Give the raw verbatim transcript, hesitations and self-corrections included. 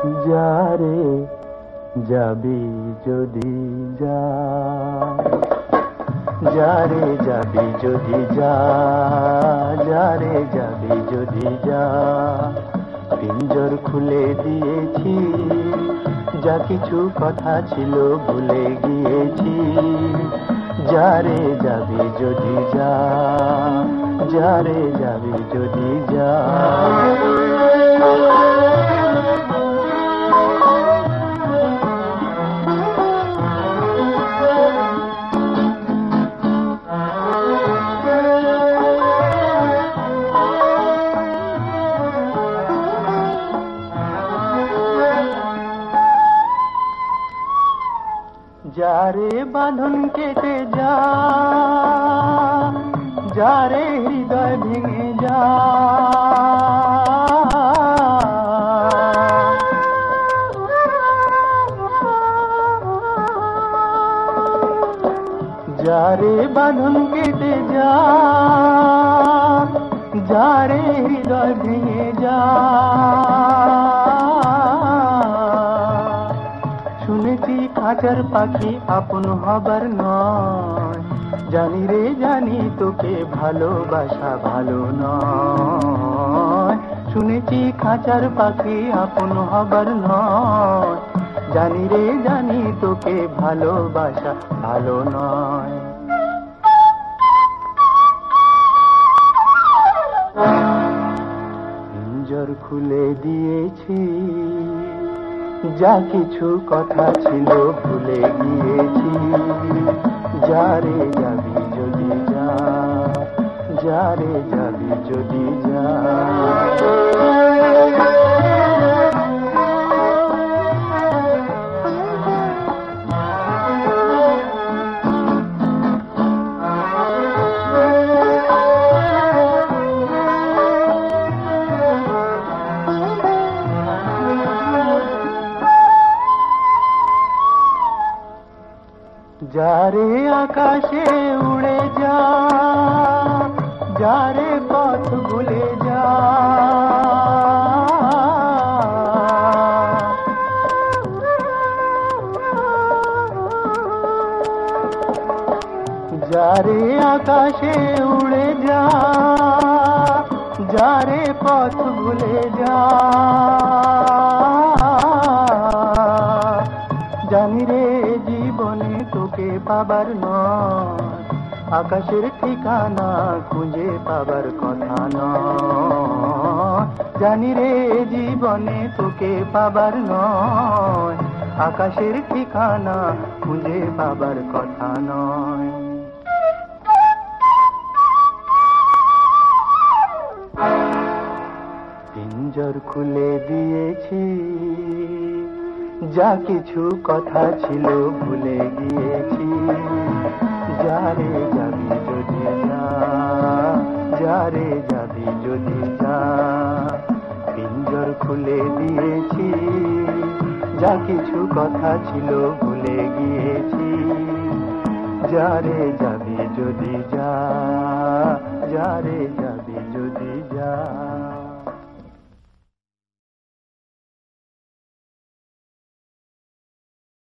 যারে যাবি যদি যা, যারে যাবি যদি যা, যারে যাবি যদি যা, পিঞ্জর খুলে দিয়েছি, যা কিছু কথা ছিল ভুলে গিয়েছি। যারে যাবি যদি যা, যারে যাবি যদি যা। যারে বাঁধন কেটে যা, যারে হৃদয় ভেঙে যা, যারে বাঁধন কেটে যা, যারে হৃদয় ভেঙে যা। শুনেছি খাঁচার পাখি আপন হবার নয়, জানি রে জানি তোকে ভালোবাসা ভালো নয়। শুনেছি খাঁচার পাখি আপন হবার নয়, জানি রে জানি তোকে ভালোবাসা ভালো নয়। পিঞ্জর খুলে দিয়েছি, যা কিছু কথা ছিল ভুলে গিয়েছি। যারে যাবি যদি যা, যারে যাবি যদি যা। যারে আকাশে উড়ে যা, যারে পথ ভুলে যা, যারে আকাশে উড়ে যা, যারে পথ ভুলে যা। জানি রে জীবনে তোকে পাবার নয়, আকাশের ঠিকানা খুঁজে পাবার কথা নয়। জানি রে জীবনে তোকে পাবার নয়, আকাশের ঠিকানা খুঁজে পাবার কথা নয়। পিঞ্জর খুলে দিয়েছি, যা কিছু কথা ছিল ভুলে গিয়েছি। যারে যাবি যদি যা, যারে যাবি যদি যা। পিঞ্জর খুলে দিয়েছি, যা কিছু কথা ছিল ভুলে গিয়েছি। যারে যাবি যদি যা, যারে